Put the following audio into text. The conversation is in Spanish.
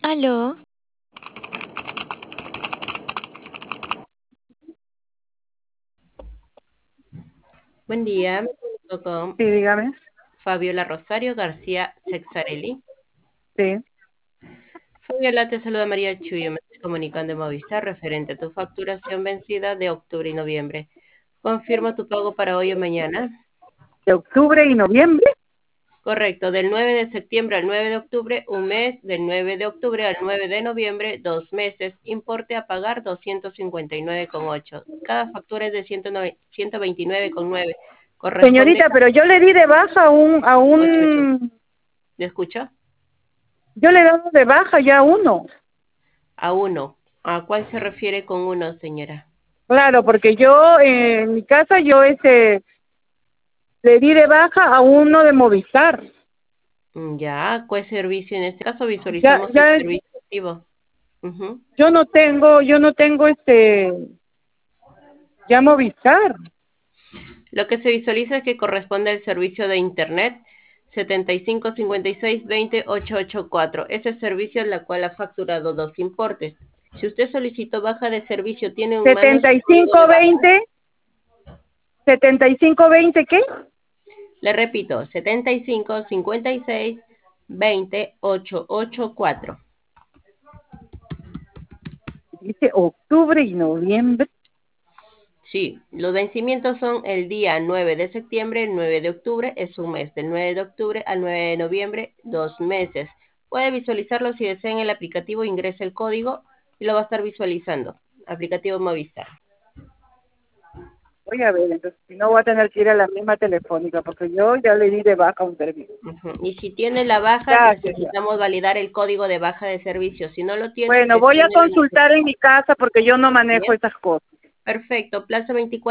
Aló, Buen día, me comunico con Sí, dígame. Fabiola Rosario García Sexarelli. Sí. Fabiola, te saluda María Chuyo, me estoy comunicando en Movistar referente a tu facturación vencida de octubre y noviembre. Confirmo tu pago para hoy o mañana. De octubre y noviembre. Correcto, del 9 de septiembre al 9 de octubre, un mes, del 9 de octubre al 9 de noviembre, 2 meses, importe a pagar 259,8. Cada factura es de 129,9. Corresponde Señorita, pero yo le di de baja ocho ocho. ¿Me escucha? yo le he dado de baja ya a uno. A uno. ¿A cuál se refiere con uno, señora? Claro, porque yo en mi casa le di de baja a uno de Movistar. Ya, ¿cuál servicio? En este caso Ya, visualizamos el ya, servicio activo. Ujú. yo no tengo ya Movistar. Lo que se visualiza es que corresponde al servicio de Internet 755620-884. Ese servicio en el cual ha facturado dos importes. Si usted solicitó baja de servicio, ¿tiene en mano su Setenta y código de cinco baja? veinte, 7520, ¿qué? Le repito, 755620-884. Dice octubre y noviembre. Sí, los vencimientos son el día 9 de septiembre, el 9 de octubre es un mes, del 9 de octubre al 9 de noviembre, 2 meses. Puede visualizarlo si desea en el aplicativo, ingrese el código y lo va a estar visualizando. Aplicativo Movistar. Voy a ver, entonces, si no voy a tener que ir a la misma telefónica, porque yo ya le di de baja un servicio. Ujú. Y si tiene la baja, Gracias, ya. necesitamos validar el código de baja de servicio. Si no lo tiene, Bueno, voy a presione la consultar en mi casa porque yo no necesidad. manejo esas cosas. Perfecto, plazo 24.